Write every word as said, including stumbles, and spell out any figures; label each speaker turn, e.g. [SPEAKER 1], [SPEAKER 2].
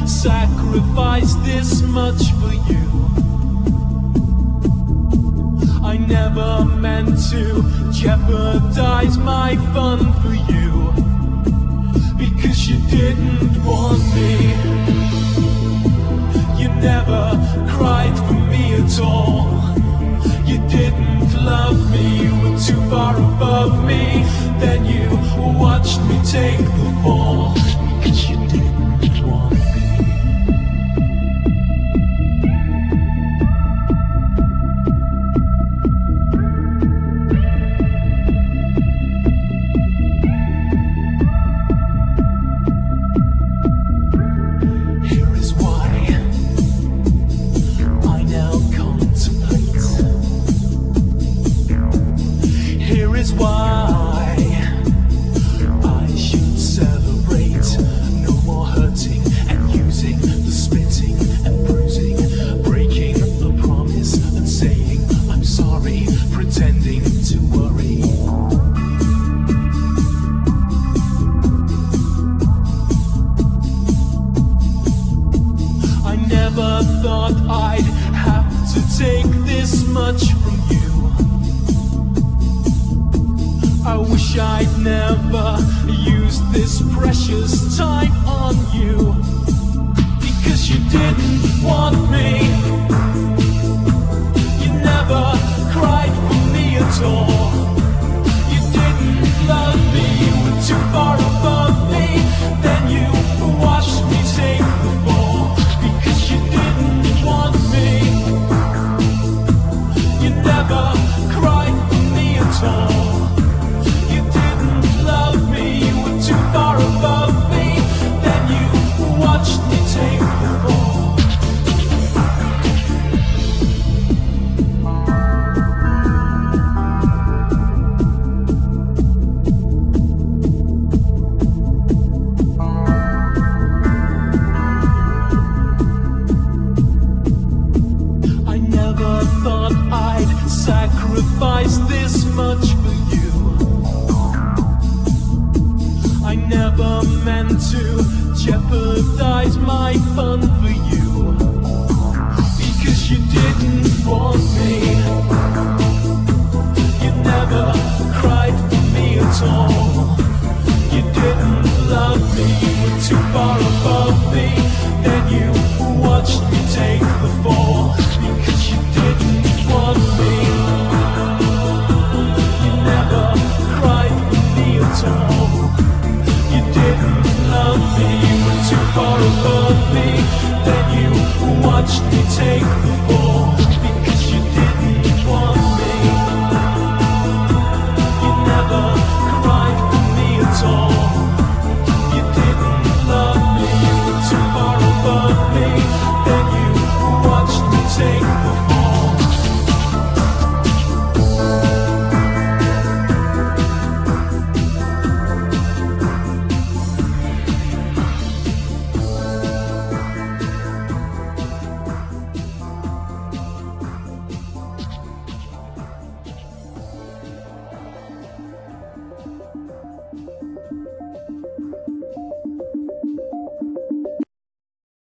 [SPEAKER 1] sacrifice this much for you. I never meant to jeopardize my fun for you, because you didn't want me. You never cried for me at all. You didn't love me, you were too far above me. Then you watched me take the fall, because you didn't want me. I'd never used this precious time on you, because you didn't want me. You never cried for me at all. You didn't love me, you were too far above me. Then you watched me take the fall, because you didn't want me. You never cried for me at all. Too far above me, then you watched me take the fall. I never thought I'd sacrifice this much for you. I never meant to jeopardize my fun for you, because you didn't want me.